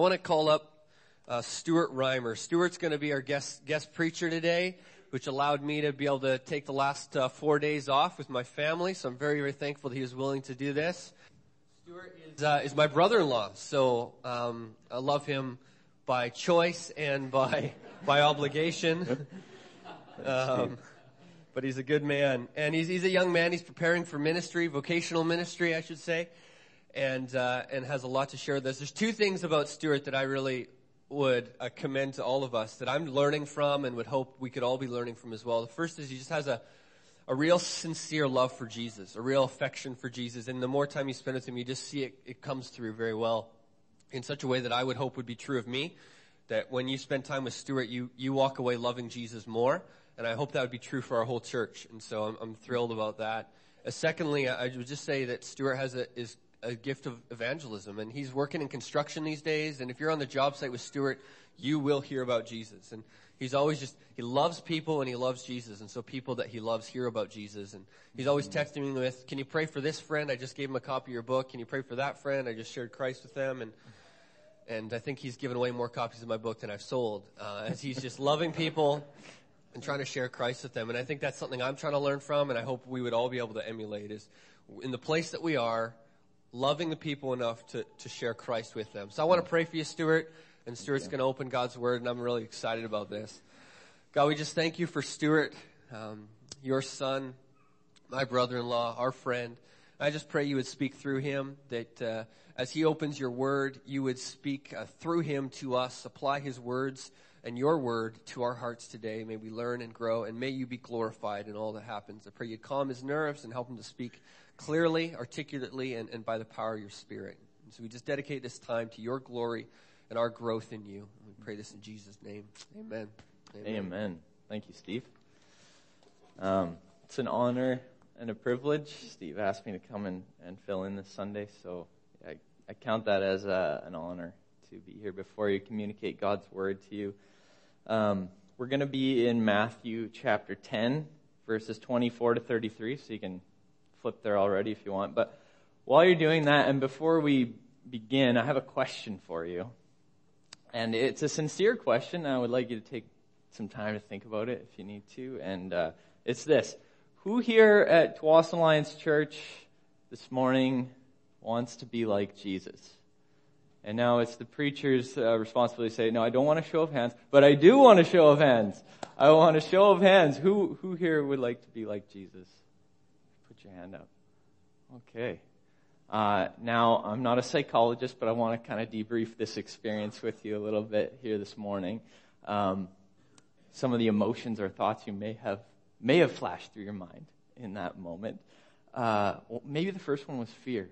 want to call up Stuart Reimer. Stuart's going to be our guest preacher today, which allowed me to be able to take the last 4 days off with my family. So I'm very, very thankful that he was willing to do this. Stuart is my brother-in-law, so I love him by choice and by obligation. But he's a good man, and he's a young man. He's preparing for ministry, vocational ministry, I should say, and has a lot to share with us. There's two things about Stuart that I really would commend to all of us that I'm learning from and would hope we could all be learning from as well. The first is he just has a real sincere love for Jesus, a real affection for Jesus, and the more time you spend with him, you just see it comes through very well in such a way that I would hope would be true of me, that when you spend time with Stuart, you walk away loving Jesus more, and I hope that would be true for our whole church, and so I'm thrilled about that. Secondly, I would just say that Stuart is a gift of evangelism, and he's working in construction these days, and if you're on the job site with Stuart, you will hear about Jesus, and he's always he loves people and he loves Jesus, and so people that he loves hear about Jesus, and he's always texting me with, can you pray for this friend? I just gave him a copy of your book. Can you pray for that friend? I just shared Christ with them, and I think he's given away more copies of my book than I've sold, as he's just loving people and trying to share Christ with them, and I think that's something I'm trying to learn from, and I hope we would all be able to emulate, is in the place that we are, loving the people enough to share Christ with them. So I want to pray for you, Stuart, and Stuart's going to open God's Word, and I'm really excited about this. God, we just thank you for Stuart, your son, my brother-in-law, our friend. I just pray you would speak through him, that as he opens your Word, you would speak through him to us, apply his words and your Word to our hearts today. May we learn and grow, and may you be glorified in all that happens. I pray you'd calm his nerves and help him to speak clearly, articulately, and by the power of your Spirit. And so we just dedicate this time to your glory and our growth in you. And we pray this in Jesus' name. Amen. Amen. Thank you, Steve. It's an honor and a privilege. Steve asked me to come and fill in this Sunday, so I count that as an honor to be here before you, communicate God's Word to you. We're going to be in Matthew chapter 10, verses 24 to 33, so you can flip there already if you want. But while you're doing that, and before we begin, I have a question for you. And it's a sincere question. I would like you to take some time to think about it if you need to. And it's this. Who here at Tsawwassen Alliance Church this morning wants to be like Jesus? And now it's the preacher's responsibility to say, no, I don't want a show of hands, but I do want a show of hands. I want a show of hands. Who here would like to be like Jesus? Put your hand up. Okay. Now, I'm not a psychologist, but I want to kind of debrief this experience with you a little bit here this morning. Some of the emotions or thoughts you may have flashed through your mind in that moment. Maybe the first one was fear.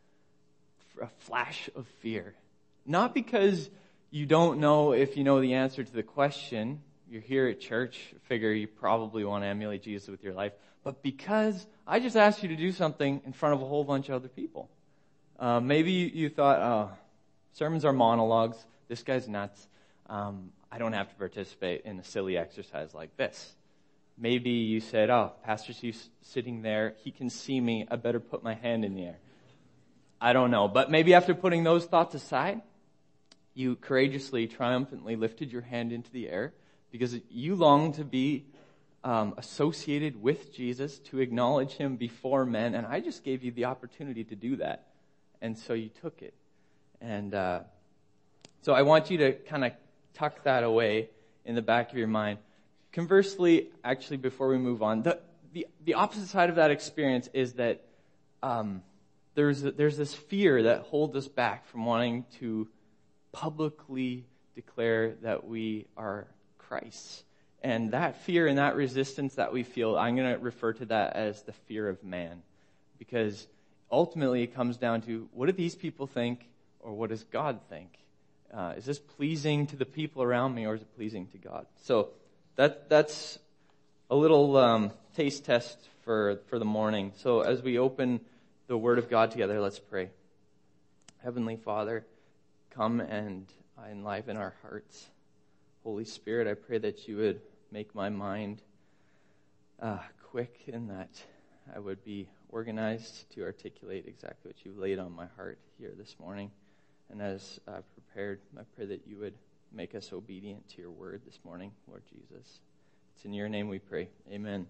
A flash of fear. Not because you don't know if you know the answer to the question. You're here at church, figure you probably want to emulate Jesus with your life. But because I just asked you to do something in front of a whole bunch of other people. Maybe you thought, sermons are monologues. This guy's nuts. I don't have to participate in a silly exercise like this. Maybe you said, Pastor Steve's sitting there. He can see me. I better put my hand in the air. I don't know. But maybe after putting those thoughts aside, you courageously, triumphantly lifted your hand into the air because you long to be associated with Jesus, to acknowledge him before men. And I just gave you the opportunity to do that. And so you took it. And so I want you to kind of tuck that away in the back of your mind. Conversely, actually, before we move on, the opposite side of that experience is that there's this fear that holds us back from wanting to publicly declare that we are Christ's. And that fear and that resistance that we feel, I'm going to refer to that as the fear of man. Because ultimately it comes down to, what do these people think, or what does God think? Is this pleasing to the people around me, or is it pleasing to God? So that's a little taste test for the morning. So as we open the Word of God together, let's pray. Heavenly Father, come and enliven our hearts. Holy Spirit, I pray that you would make my mind quick, and that I would be organized to articulate exactly what you've laid on my heart here this morning. And as I've prepared, I pray that you would make us obedient to your word this morning, Lord Jesus. It's in your name we pray. Amen.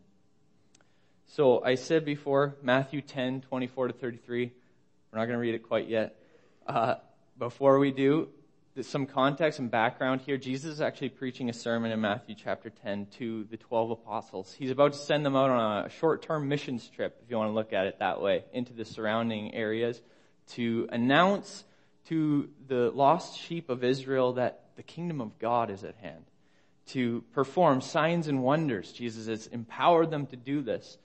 So I said before, Matthew 10, 24 to 33. We're not going to read it quite yet. Before we do, there's some context and background here. Jesus is actually preaching a sermon in Matthew chapter 10 to the 12 apostles. He's about to send them out on a short-term missions trip, if you want to look at it that way, into the surrounding areas to announce to the lost sheep of Israel that the kingdom of God is at hand, to perform signs and wonders. Jesus has empowered them to do this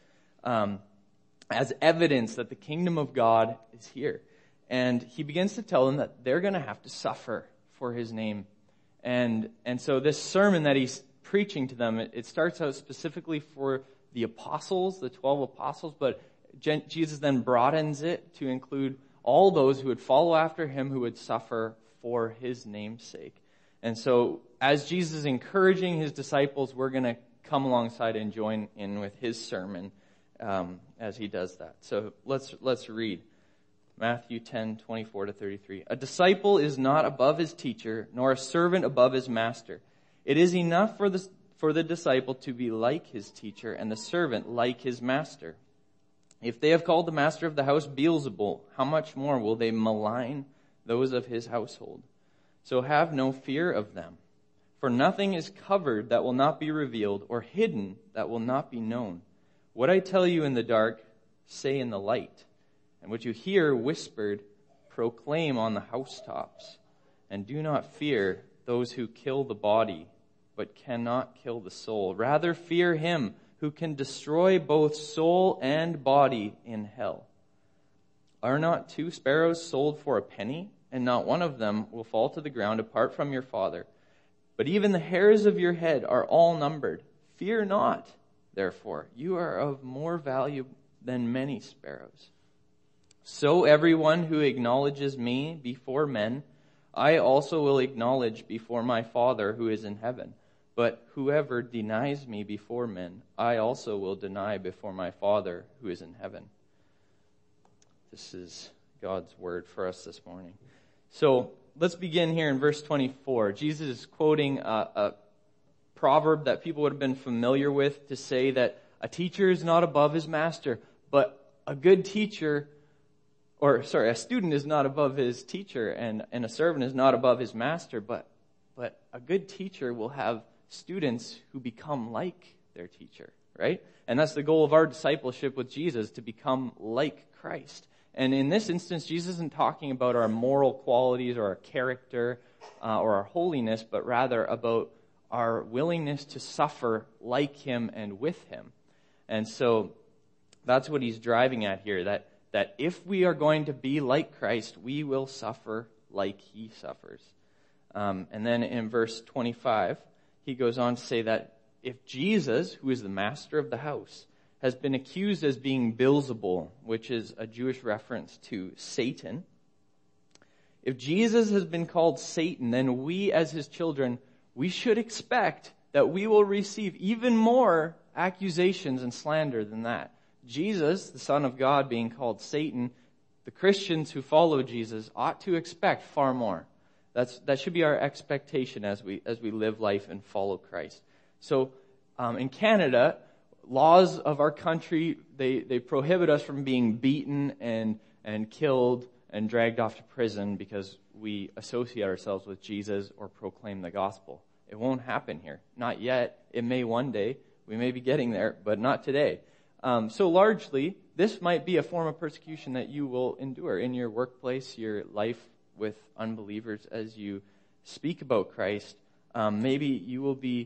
as evidence that the kingdom of God is here. And he begins to tell them that they're going to have to suffer for his name. And so this sermon that he's preaching to them, it starts out specifically for the apostles, the 12 apostles, but Jesus then broadens it to include all those who would follow after him, who would suffer for his name's sake. And so as Jesus is encouraging his disciples, we're going to come alongside and join in with his sermon as he does that. So let's read. Matthew 10, 24 to 33. A disciple is not above his teacher, nor a servant above his master. It is enough for the disciple to be like his teacher, and the servant like his master. If they have called the master of the house Beelzebul, how much more will they malign those of his household? So have no fear of them. For nothing is covered that will not be revealed, or hidden that will not be known. What I tell you in the dark, say in the light. And what you hear whispered, proclaim on the housetops. And do not fear those who kill the body, but cannot kill the soul. Rather fear him who can destroy both soul and body in hell. Are not 2 sparrows sold for a penny? And not one of them will fall to the ground apart from your Father. But even the hairs of your head are all numbered. Fear not, therefore. You are of more value than many sparrows. So everyone who acknowledges me before men, I also will acknowledge before my Father who is in heaven. But whoever denies me before men, I also will deny before my Father who is in heaven. This is God's word for us this morning. So let's begin here in verse 24. Jesus is quoting a proverb that people would have been familiar with to say that a teacher is not above his master, but a student is not above his teacher, and a servant is not above his master, but a good teacher will have students who become like their teacher, right? And that's the goal of our discipleship with Jesus, to become like Christ. And in this instance, Jesus isn't talking about our moral qualities or our character or our holiness, but rather about our willingness to suffer like him and with him. And so that's what he's driving at here, that if we are going to be like Christ, we will suffer like he suffers. And then in verse 25, he goes on to say that if Jesus, who is the master of the house, has been accused as being Beelzebul, which is a Jewish reference to Satan, if Jesus has been called Satan, then we as his children, we should expect that we will receive even more accusations and slander than that. Jesus, the Son of God, being called Satan, the Christians who follow Jesus ought to expect far more. That should be our expectation as we live life and follow Christ. So in Canada, laws of our country, they prohibit us from being beaten and killed and dragged off to prison because we associate ourselves with Jesus or proclaim the gospel. It won't happen here. Not yet. It may one day. We may be getting there, but not today. So largely, this might be a form of persecution that you will endure in your workplace, your life with unbelievers as you speak about Christ. Maybe you will be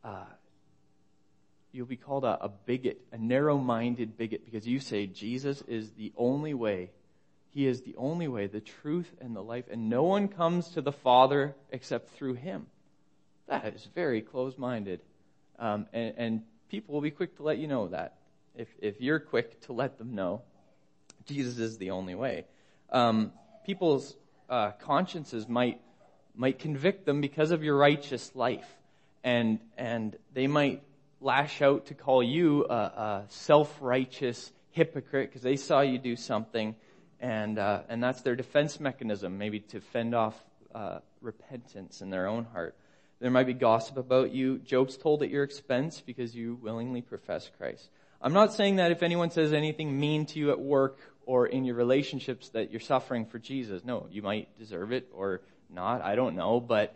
called a bigot, a narrow-minded bigot, because you say Jesus is the only way. He is the only way, the truth, and the life, and no one comes to the Father except through him. That is very close-minded. And people will be quick to let you know that. If you're quick to let them know, Jesus is the only way. People's consciences might convict them because of your righteous life. And they might lash out to call you a self-righteous hypocrite because they saw you do something and that's their defense mechanism, maybe to fend off repentance in their own heart. There might be gossip about you, jokes told at your expense because you willingly profess Christ. I'm not saying that if anyone says anything mean to you at work or in your relationships that you're suffering for Jesus. No, you might deserve it or not. I don't know. But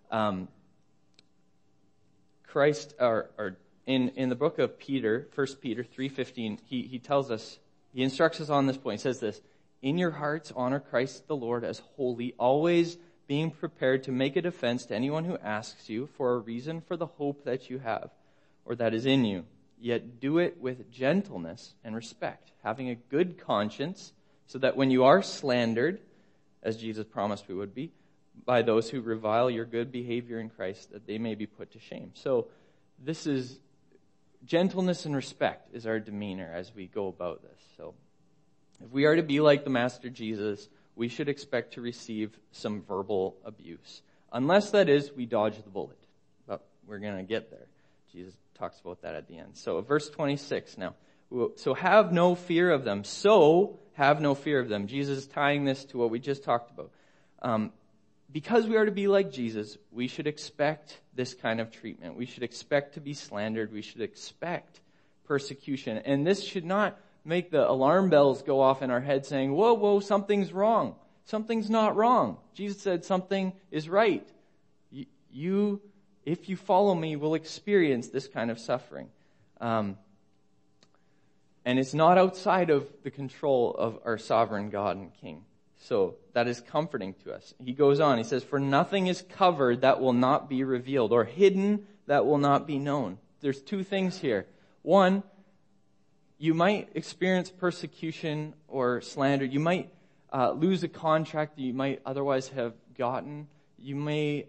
Christ, or in the book of Peter, 1 Peter 3:15, he tells us, he instructs us on this point. He says this, "In your hearts honor Christ the Lord as holy, always being prepared to make a defense to anyone who asks you for a reason for the hope that you have, or that is in you. Yet do it with gentleness and respect, having a good conscience, so that when you are slandered, as Jesus promised we would be, by those who revile your good behavior in Christ, that they may be put to shame." So this is gentleness and respect is our demeanor as we go about this. So if we are to be like the Master Jesus, we should expect to receive some verbal abuse. Unless, that is, we dodge the bullet. But we're going to get there. Jesus talks about that at the end. So verse 26 now. So have no fear of them. So have no fear of them. Jesus is tying this to what we just talked about. Because we are to be like Jesus, we should expect this kind of treatment. We should expect to be slandered. We should expect persecution. And this should not make the alarm bells go off in our head saying, whoa, something's wrong. Something's not wrong. Jesus said something is right. You, if you follow me, will experience this kind of suffering. And it's not outside of the control of our sovereign God and King. So that is comforting to us. He goes on, he says, "For nothing is covered that will not be revealed, or hidden that will not be known." There's two things here. One, you might experience persecution or slander. You might lose a contract that you might otherwise have gotten. You may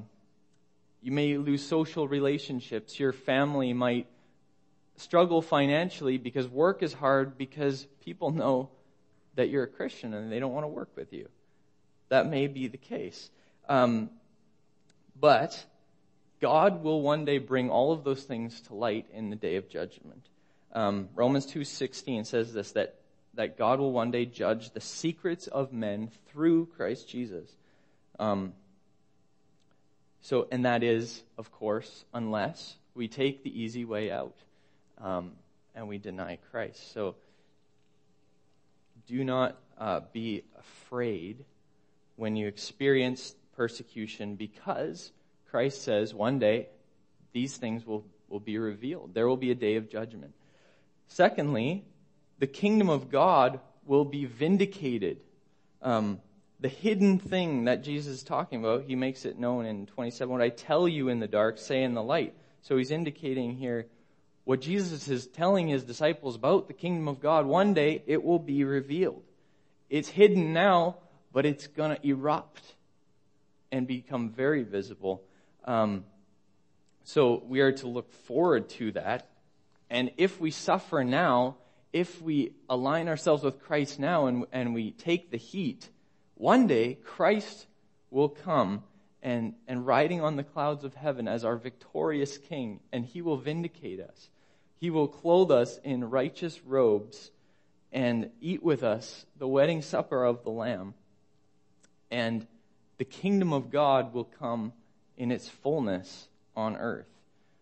lose social relationships. Your family might struggle financially because work is hard because people know that you're a Christian and they don't want to work with you. That may be the case. But God will one day bring all of those things to light in the day of judgment. Romans 2:16 says this, that God will one day judge the secrets of men through Christ Jesus. And that is, of course, unless we take the easy way out and we deny Christ. So do not be afraid when you experience persecution, because Christ says one day these things will be revealed. There will be a day of judgment. Secondly, the kingdom of God will be vindicated. The hidden thing that Jesus is talking about, he makes it known in 27. "What I tell you in the dark, say in the light." So he's indicating here what Jesus is telling his disciples about the kingdom of God. One day it will be revealed. It's hidden now, but it's going to erupt and become very visible. So we are to look forward to that. And if we suffer now, if we align ourselves with Christ now and we take the heat, one day Christ will come and riding on the clouds of heaven as our victorious King, and he will vindicate us. He will clothe us in righteous robes and eat with us the wedding supper of the Lamb. And the kingdom of God will come in its fullness on earth.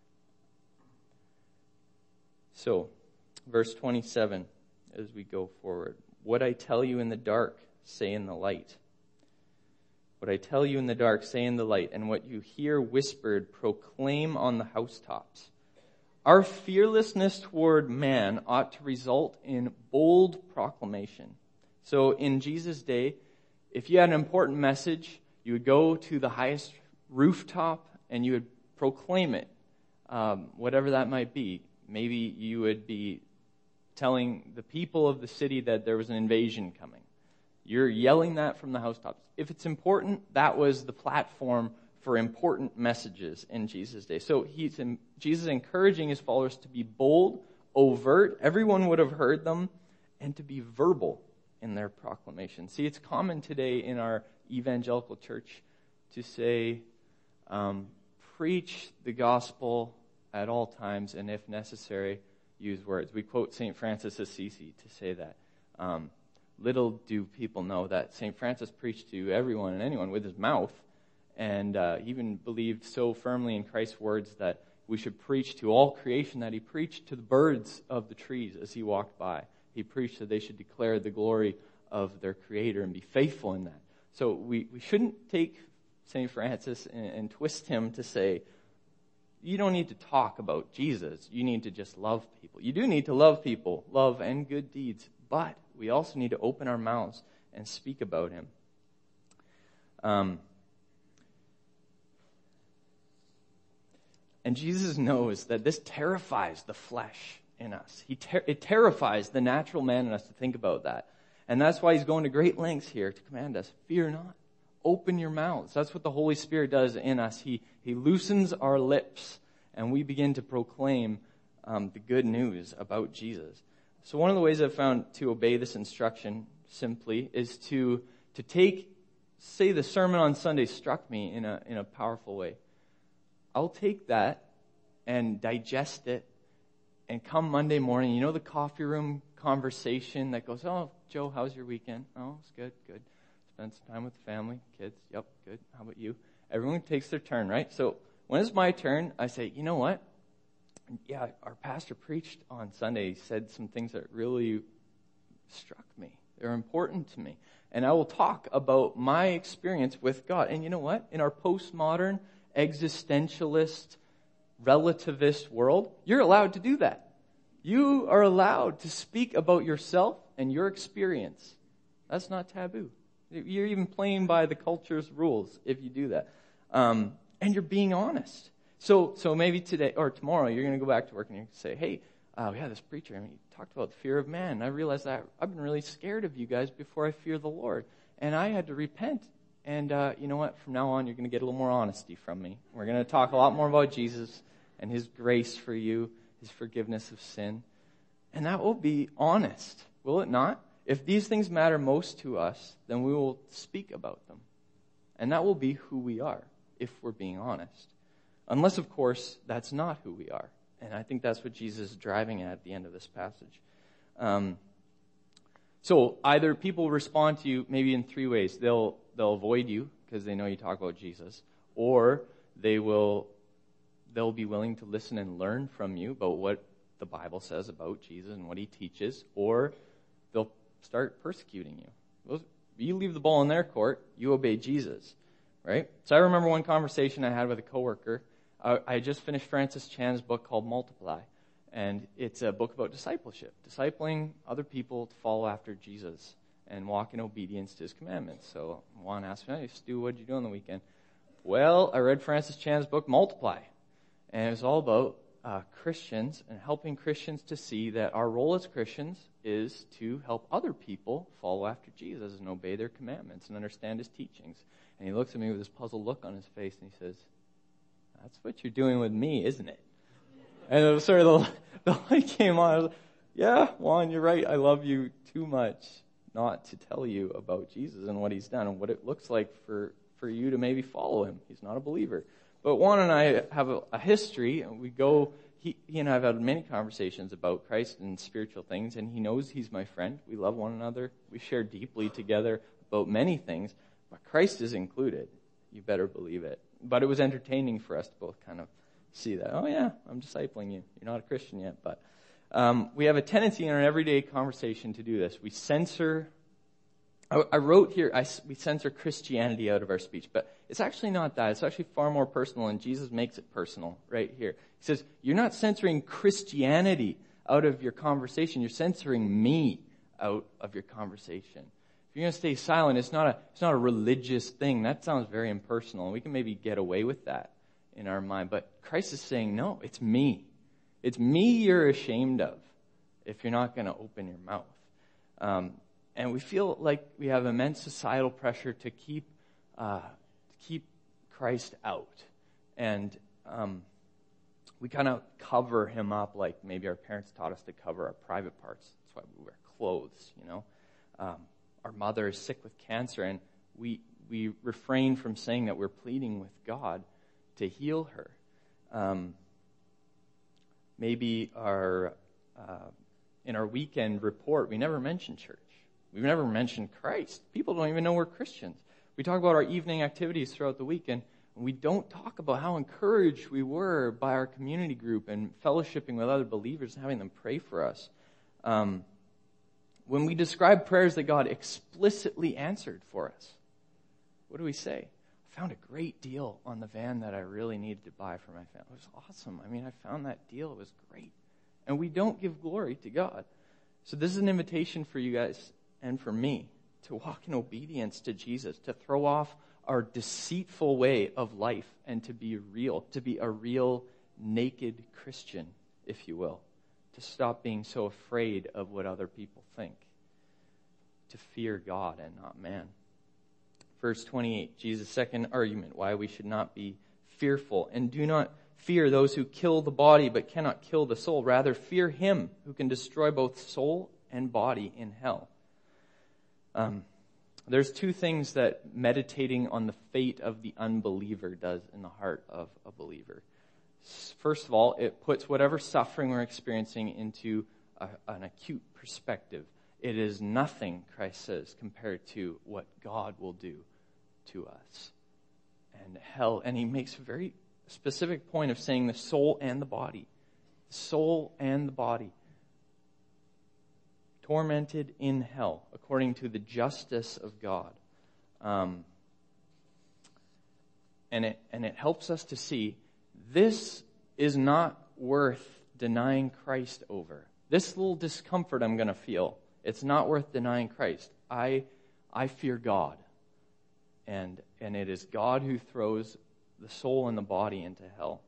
So, verse 27, as we go forward. "What I tell you in the dark, say in the light. What I tell you in the dark, say in the light. And what you hear whispered, proclaim on the housetops." Our fearlessness toward man ought to result in bold proclamation. So in Jesus' day, if you had an important message, you would go to the highest rooftop and you would proclaim it, whatever that might be. Maybe you would be telling the people of the city that there was an invasion coming. You're yelling that from the housetops. If it's important, that was the platform for important messages in Jesus' day. So Jesus is encouraging his followers to be bold, overt, everyone would have heard them, and to be verbal in their proclamation. See, it's common today in our evangelical church to say, preach the gospel at all times, and if necessary, use words. We quote St. Francis Assisi to say that. little do people know that St. Francis preached to everyone and anyone with his mouth, and he even believed so firmly in Christ's words that we should preach to all creation that he preached to the birds of the trees as he walked by. He preached that they should declare the glory of their Creator and be faithful in that. So we shouldn't take St. Francis and twist him to say, you don't need to talk about Jesus. You need to just love people. You do need to love people, love and good deeds, but we also need to open our mouths and speak about him. And Jesus knows that this terrifies the flesh in us. It terrifies the natural man in us to think about that. And that's why he's going to great lengths here to command us, fear not. Open your mouths. That's what the Holy Spirit does in us. He loosens our lips, and we begin to proclaim the good news about Jesus. So one of the ways I've found to obey this instruction simply is to take, say the sermon on Sunday struck me in a powerful way. I'll take that and digest it, and come Monday morning, the coffee room conversation that goes, oh, Joe, how's your weekend? Oh, it's good. Spend some time with the family, kids. Yep, good. How about you? Everyone takes their turn, right? So when it's my turn, I say, you know what? Yeah, our pastor preached on Sunday. He said some things that really struck me. They're important to me. And I will talk about my experience with God. And you know what? In our postmodern, existentialist, relativist world, you're allowed to do that. You are allowed to speak about yourself and your experience. That's not taboo. You're even playing by the culture's rules if you do that. And you're being honest. So maybe today or tomorrow you're going to go back to work and you say, hey, we had this preacher, he talked about the fear of man. And I realized that I've been really scared of you guys before I fear the Lord. And I had to repent. And you know what? From now on, you're going to get a little more honesty from me. We're going to talk a lot more about Jesus and his grace for you, his forgiveness of sin. And that will be honest, will it not? If these things matter most to us, then we will speak about them. And that will be who we are, if we're being honest. Unless, of course, that's not who we are. And I think that's what Jesus is driving at the end of this passage. So either people respond to you maybe in three ways. They'll avoid you because they know you talk about Jesus, or they'll be willing to listen and learn from you about what the Bible says about Jesus and what he teaches, or they'll start persecuting you. You leave the ball in their court, you obey Jesus, right? So I remember one conversation I had with a coworker. I just finished Francis Chan's book called Multiply, and it's a book about discipleship, discipling other people to follow after Jesus and walk in obedience to his commandments. So Juan asked me, hey, Stu, what did you do on the weekend? Well, I read Francis Chan's book Multiply, and it was all about Christians and helping Christians to see that our role as Christians is to help other people follow after Jesus and obey their commandments and understand his teachings. And he looks at me with this puzzled look on his face and he says, that's what you're doing with me, isn't it? And it was sort of the light came on. I was like, yeah, Juan, you're right. I love you too much not to tell you about Jesus and what he's done and what it looks like for you to maybe follow him. He's not a believer. But Juan and I have a history, and he and I have had many conversations about Christ and spiritual things, and he knows he's my friend. We love one another. We share deeply together about many things, but Christ is included. You better believe it. But it was entertaining for us to both kind of see that. Oh yeah, I'm discipling you. You're not a Christian yet, but we have a tendency in our everyday conversation to do this. We censor. I wrote here, we censor Christianity out of our speech, but it's actually not that. It's actually far more personal, and Jesus makes it personal right here. He says, you're not censoring Christianity out of your conversation. You're censoring me out of your conversation. If you're going to stay silent, it's not a religious thing. That sounds very impersonal, and we can maybe get away with that in our mind. But Christ is saying, no, it's me. It's me you're ashamed of if you're not going to open your mouth. And we feel like we have immense societal pressure to keep Christ out. And we kind of cover him up like maybe our parents taught us to cover our private parts. That's why we wear clothes, Our mother is sick with cancer, and we refrain from saying that we're pleading with God to heal her. Maybe in our weekend report, we never mention church. We've never mentioned Christ. People don't even know we're Christians. We talk about our evening activities throughout the weekend, and we don't talk about how encouraged we were by our community group and fellowshipping with other believers and having them pray for us. When we describe prayers that God explicitly answered for us, what do we say? I found a great deal on the van that I really needed to buy for my family. It was awesome. I mean, I found that deal. It was great. And we don't give glory to God. So this is an invitation for you guys and for me to walk in obedience to Jesus, to throw off our deceitful way of life and to be real, to be a real naked Christian, if you will. To stop being so afraid of what other people think. To fear God and not man. Verse 28, Jesus' second argument, why we should not be fearful. And do not fear those who kill the body but cannot kill the soul. Rather, fear him who can destroy both soul and body in hell. There's two things that meditating on the fate of the unbeliever does in the heart of a believer. First of all, it puts whatever suffering we're experiencing into an acute perspective. It is nothing, Christ says, compared to what God will do to us. And hell, and he makes a very specific point of saying the soul and the body. The soul and the body. Tormented in hell, according to the justice of God. And it helps us to see this is not worth denying Christ over. This little discomfort I'm going to feel, it's not worth denying Christ. I fear God. And it is God who throws the soul and the body into hell.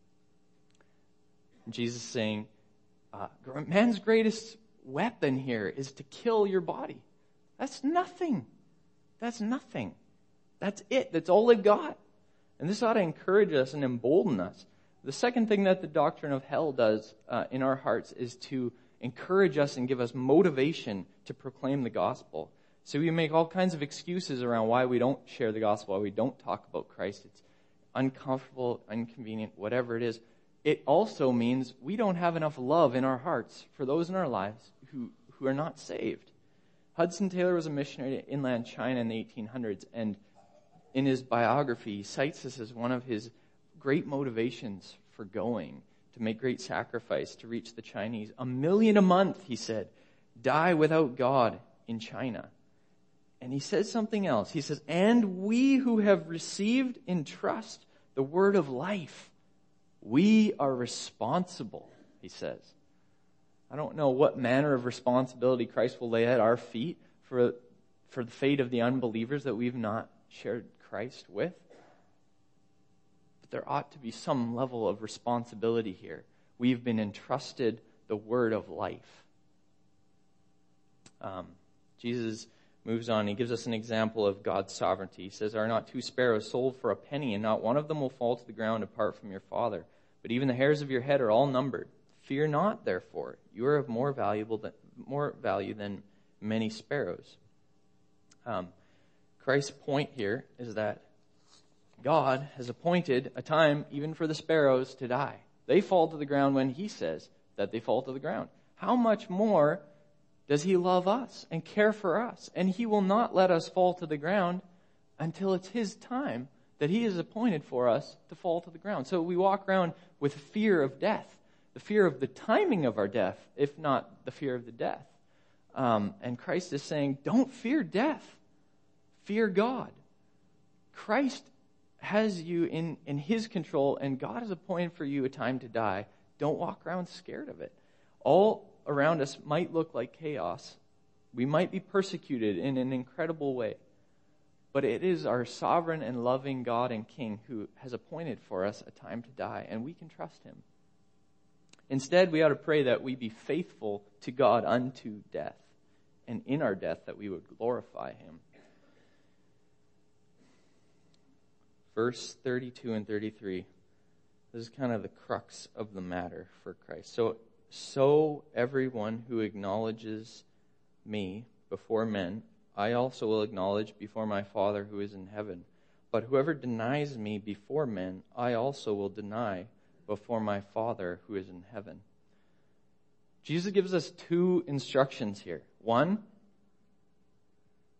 And Jesus is saying, man's greatest weapon here is to kill your body. That's nothing. That's nothing. That's it. That's all they've got. And this ought to encourage us and embolden us. The second thing that the doctrine of hell does in our hearts is to encourage us and give us motivation to proclaim the gospel. So we make all kinds of excuses around why we don't share the gospel, why we don't talk about Christ. It's uncomfortable, inconvenient, whatever it is. It also means we don't have enough love in our hearts for those in our lives who are not saved. Hudson Taylor was a missionary to inland China in the 1800s, and in his biography, he cites this as one of his great motivations for going, to make great sacrifice to reach the Chinese. 1 million a month, he said, die without God in China. And he says something else. He says, and we who have received in trust the word of life, we are responsible, he says. I don't know what manner of responsibility Christ will lay at our feet for the fate of the unbelievers that we've not shared Christ with. But there ought to be some level of responsibility here. We've been entrusted the word of life. Jesus moves on. He gives us an example of God's sovereignty. He says, are not 2 sparrows sold for a penny, and not one of them will fall to the ground apart from your Father? But even the hairs of your head are all numbered. Fear not, therefore. You are of more value than many sparrows. Christ's point here is that God has appointed a time even for the sparrows to die. They fall to the ground when he says that they fall to the ground. How much more does he love us and care for us? And he will not let us fall to the ground until it's his time that he has appointed for us to fall to the ground. So we walk around with fear of death, the fear of the timing of our death, if not the fear of the death. And Christ is saying, don't fear death. Fear God. Christ has you in his control, and God has appointed for you a time to die. Don't walk around scared of it. All around us might look like chaos. We might be persecuted in an incredible way. But it is our sovereign and loving God and King who has appointed for us a time to die, and we can trust him. Instead, we ought to pray that we be faithful to God unto death, and in our death that we would glorify him. Verse 32 and 33. This is kind of the crux of the matter for Christ. So everyone who acknowledges me before men, I also will acknowledge before my Father who is in heaven. But whoever denies me before men, I also will deny before my Father who is in heaven. Jesus gives us 2 instructions here. 1,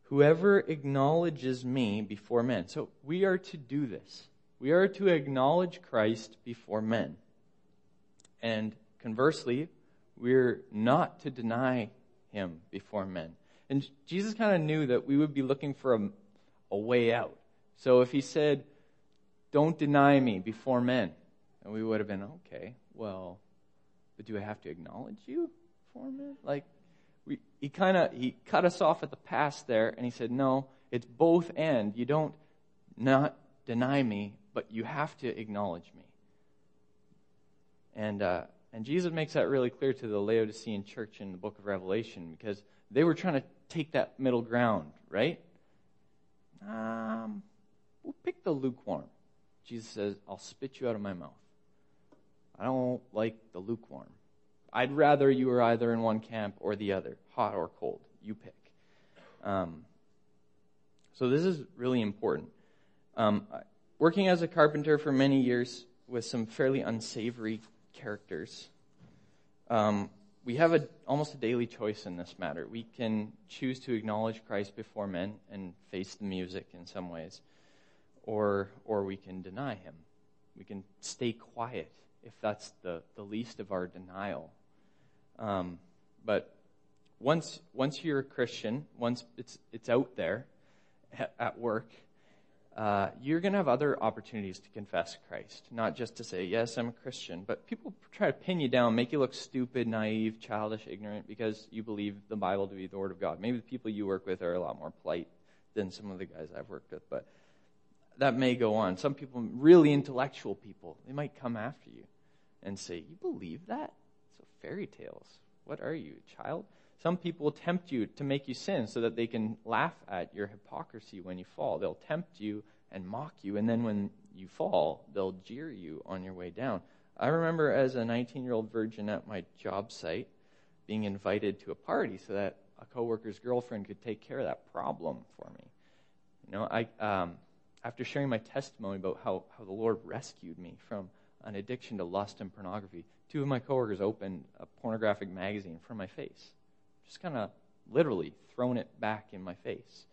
Whoever acknowledges me before men. So we are to do this. We are to acknowledge Christ before men. And conversely, we're not to deny him before men. And Jesus kind of knew that we would be looking for a way out. So if he said, don't deny me before men, and we would have been, okay, well, but do I have to acknowledge you before men? Like, he cut us off at the pass there, and he said, no, it's both and. You don't not deny me, but you have to acknowledge me. And Jesus makes that really clear to the Laodicean church in the book of Revelation, because they were trying to take that middle ground, right? We'll pick the lukewarm. Jesus says, I'll spit you out of my mouth. I don't like the lukewarm. I'd rather you were either in one camp or the other, hot or cold. You pick. So this is really important. Working as a carpenter for many years with some fairly unsavory characters, we have almost a daily choice in this matter. We can choose to acknowledge Christ before men and face the music in some ways, or we can deny him. We can stay quiet if that's the least of our denial. But once you're a Christian, once it's out there at work, you're going to have other opportunities to confess Christ. Not just to say, yes, I'm a Christian, but people try to pin you down, make you look stupid, naive, childish, ignorant, because you believe the Bible to be the Word of God. Maybe the people you work with are a lot more polite than some of the guys I've worked with, but that may go on. Some people, really intellectual people, they might come after you and say, you believe that? So fairy tales. What are you, a child? Some people will tempt you to make you sin so that they can laugh at your hypocrisy when you fall. They'll tempt you and mock you, and then when you fall, they'll jeer you on your way down. I remember as a 19-year-old virgin at my job site being invited to a party so that a coworker's girlfriend could take care of that problem for me. You know, after sharing my testimony about how the Lord rescued me from an addiction to lust and pornography, two of my coworkers opened a pornographic magazine in front of my face. Just kind of literally thrown it back in my face.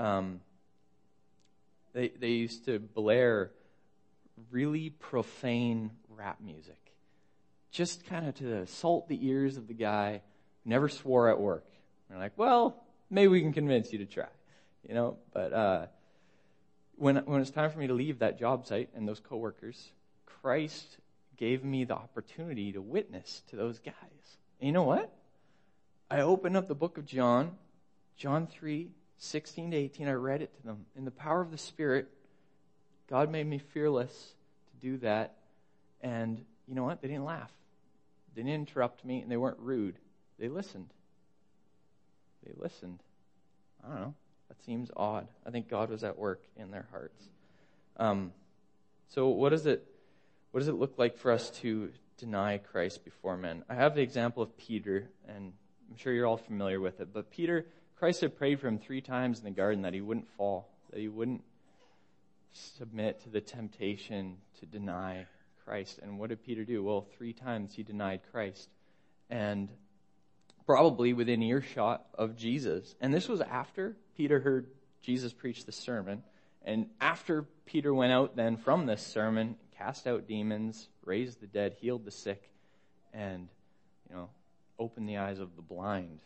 They used to blare really profane rap music, just kind of to assault the ears of the guy who never swore at work. And they're like, well, maybe we can convince you to try, you know. But when it's time for me to leave that job site and those coworkers, Christ gave me the opportunity to witness to those guys. And you know what? I opened up the book of John 3:16 to 18. I read it to them. In the power of the Spirit, God made me fearless to do that. And you know what? They didn't laugh. They didn't interrupt me, and they weren't rude. They listened. I don't know. That seems odd. I think God was at work in their hearts. So what does it look like for us to deny Christ before men? I have the example of Peter, and I'm sure you're all familiar with it. But Peter, Christ had prayed for him 3 times in the garden that he wouldn't fall, that he wouldn't submit to the temptation to deny Christ. And what did Peter do? Well, 3 times he denied Christ. And probably within earshot of Jesus. And this was after Peter heard Jesus preach the sermon. And after Peter went out then from this sermon, cast out demons, raised the dead, healed the sick, and, opened the eyes of the blind.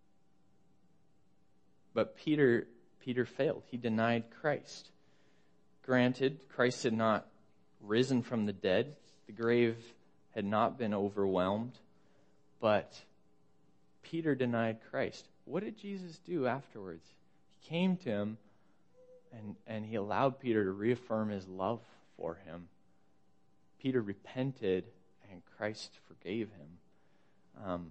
But Peter failed. He denied Christ. Granted, Christ had not risen from the dead. The grave had not been overwhelmed. But Peter denied Christ. What did Jesus do afterwards? He came to him and he allowed Peter to reaffirm his love for him. Peter repented and Christ forgave him.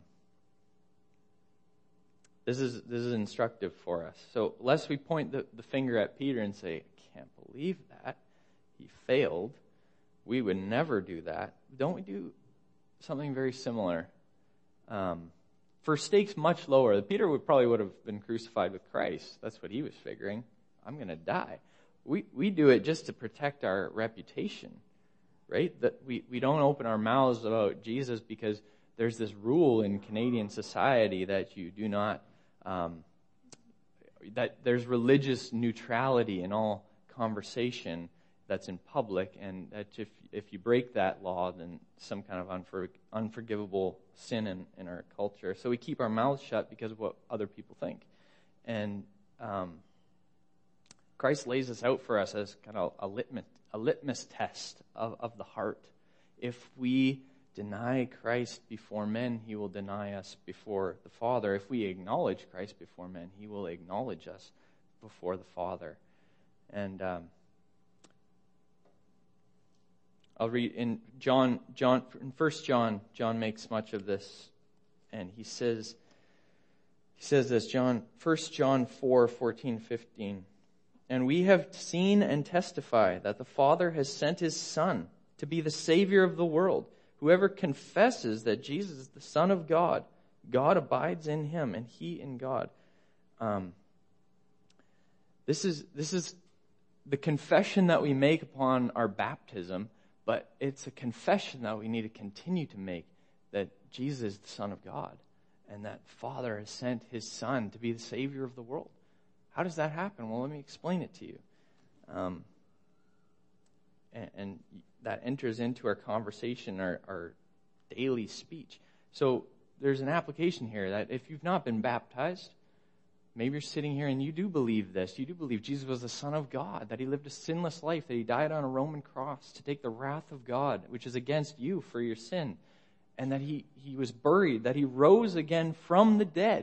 This is instructive for us. So lest we point the finger at Peter and say, I can't believe that. He failed. We would never do that. Don't we do something very similar? For stakes much lower, Peter would have been crucified with Christ. That's what he was figuring. I'm going to die. We do it just to protect our reputation, right? That we don't open our mouths about Jesus because there's this rule in Canadian society that you do not that there's religious neutrality in all conversation that's in public, and that if you break that law, then some kind of unforgivable sin in our culture. So we keep our mouths shut because of what other people think. And Christ lays this out for us as kind of a litmus test of the heart. If we deny Christ before men, he will deny us before the Father. If we acknowledge Christ before men, he will acknowledge us before the Father. And I'll read in in 1 John, John makes much of this, and he says this, 1 John 4:14-15. And we have seen and testify that the Father has sent his Son to be the Savior of the world. Whoever confesses that Jesus is the Son of God, God abides in him, and he in God. This is the confession that we make upon our baptism, but it's a confession that we need to continue to make, that Jesus is the Son of God, and that Father has sent his Son to be the Savior of the world. How does that happen? Well, let me explain it to you. And that enters into our conversation, our daily speech. So there's an application here that if you've not been baptized, maybe you're sitting here and you do believe this. You do believe Jesus was the Son of God, that he lived a sinless life, that he died on a Roman cross to take the wrath of God, which is against you for your sin, and that he was buried, that he rose again from the dead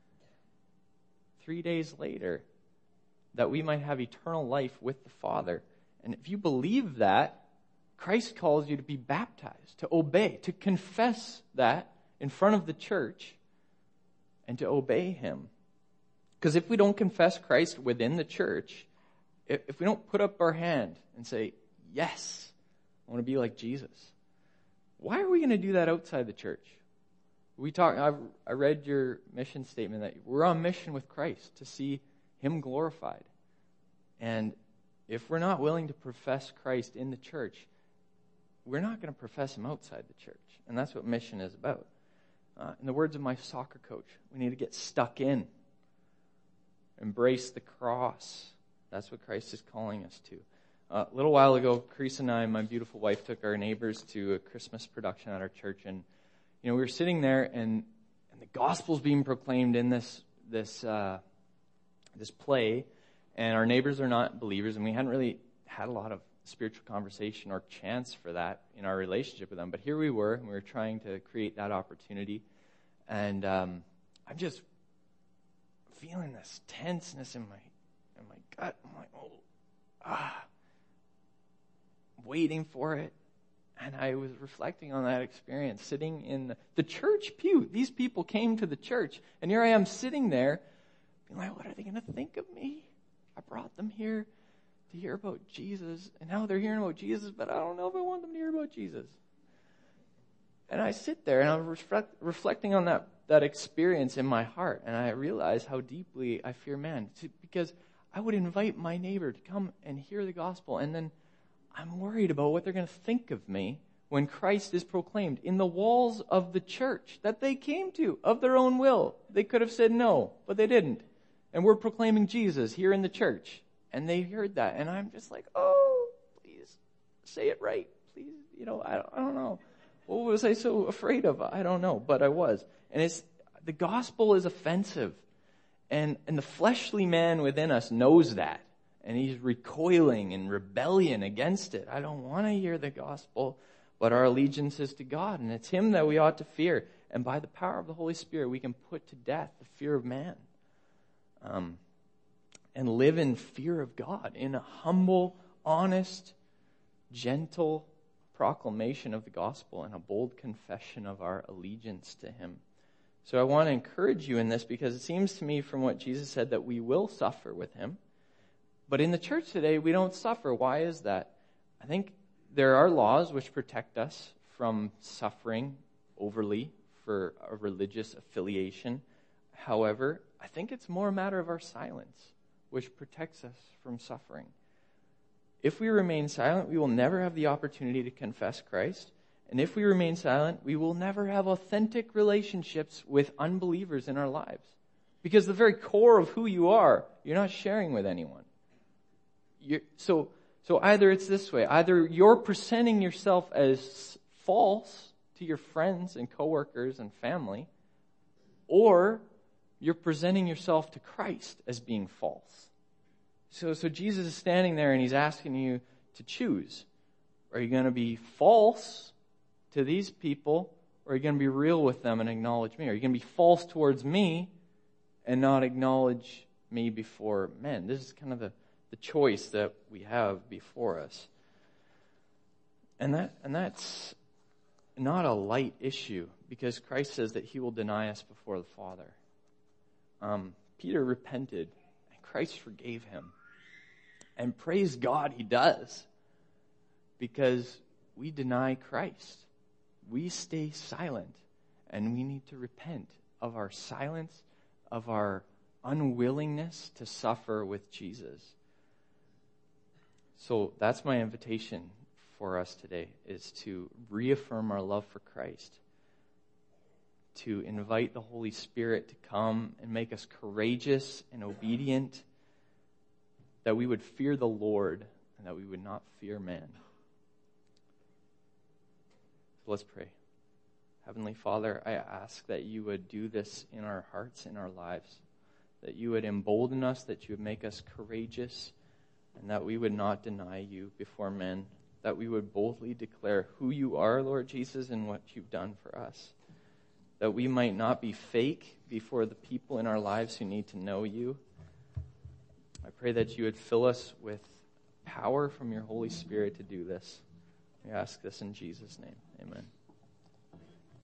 3 days later, that we might have eternal life with the Father. And if you believe that, Christ calls you to be baptized, to obey, to confess that in front of the church, and to obey him. Because if we don't confess Christ within the church, if we don't put up our hand and say, yes, I want to be like Jesus, why are we going to do that outside the church? I read your mission statement that we're on mission with Christ to see him glorified. And if we're not willing to profess Christ in the church, we're not going to profess him outside the church. And that's what mission is about. In the words of my soccer coach, we need to get stuck in. Embrace the cross. That's what Christ is calling us to. A little while ago, Chris and I, my beautiful wife, took our neighbors to a Christmas production at our church. And we were sitting there, and the gospel's being proclaimed in this play, and our neighbors are not believers, and we hadn't really had a lot of spiritual conversation or chance for that in our relationship with them. But here we were, and we were trying to create that opportunity. And I'm just feeling this tenseness in my gut. I'm like, waiting for it. And I was reflecting on that experience, sitting in the church pew. These people came to the church, and here I am sitting there, being like, what are they going to think of me? I brought them here to hear about Jesus, and now they're hearing about Jesus, but I don't know if I want them to hear about Jesus. And I sit there, and I'm reflecting on that experience in my heart, and I realize how deeply I fear man, because I would invite my neighbor to come and hear the gospel, and then I'm worried about what they're going to think of me when Christ is proclaimed in the walls of the church that they came to of their own will. They could have said no, but they didn't. And we're proclaiming Jesus here in the church. And they heard that. And I'm just like, oh, please say it right. Please, I don't know. What was I so afraid of? I don't know, but I was. And the gospel is offensive. And the fleshly man within us knows that. And he's recoiling in rebellion against it. I don't want to hear the gospel, but our allegiance is to God, and it's him that we ought to fear. And by the power of the Holy Spirit, we can put to death the fear of man, and live in fear of God, in a humble, honest, gentle proclamation of the gospel, and a bold confession of our allegiance to him. So I want to encourage you in this, because it seems to me from what Jesus said that we will suffer with him. But in the church today, we don't suffer. Why is that? I think there are laws which protect us from suffering overly for a religious affiliation. However, I think it's more a matter of our silence, which protects us from suffering. If we remain silent, we will never have the opportunity to confess Christ. And if we remain silent, we will never have authentic relationships with unbelievers in our lives. Because the very core of who you are, you're not sharing with anyone. So either it's this way. Either you're presenting yourself as false to your friends and coworkers and family, or you're presenting yourself to Christ as being false. So Jesus is standing there and he's asking you to choose. Are you going to be false to these people, or are you going to be real with them and acknowledge me? Are you going to be false towards me and not acknowledge me before men? This is kind of the choice that we have before us. And that's not a light issue, because Christ says that he will deny us before the Father. Peter repented, and Christ forgave him. And praise God he does, because we deny Christ. We stay silent, and we need to repent of our silence, of our unwillingness to suffer with Jesus. So that's my invitation for us today, is to reaffirm our love for Christ, to invite the Holy Spirit to come and make us courageous and obedient, that we would fear the Lord and that we would not fear man. So let's pray. Heavenly Father, I ask that you would do this in our hearts, in our lives, that you would embolden us, that you would make us courageous, and that we would not deny you before men, that we would boldly declare who you are, Lord Jesus, and what you've done for us, that we might not be fake before the people in our lives who need to know you. I pray that you would fill us with power from your Holy Spirit to do this. We ask this in Jesus' name. Amen.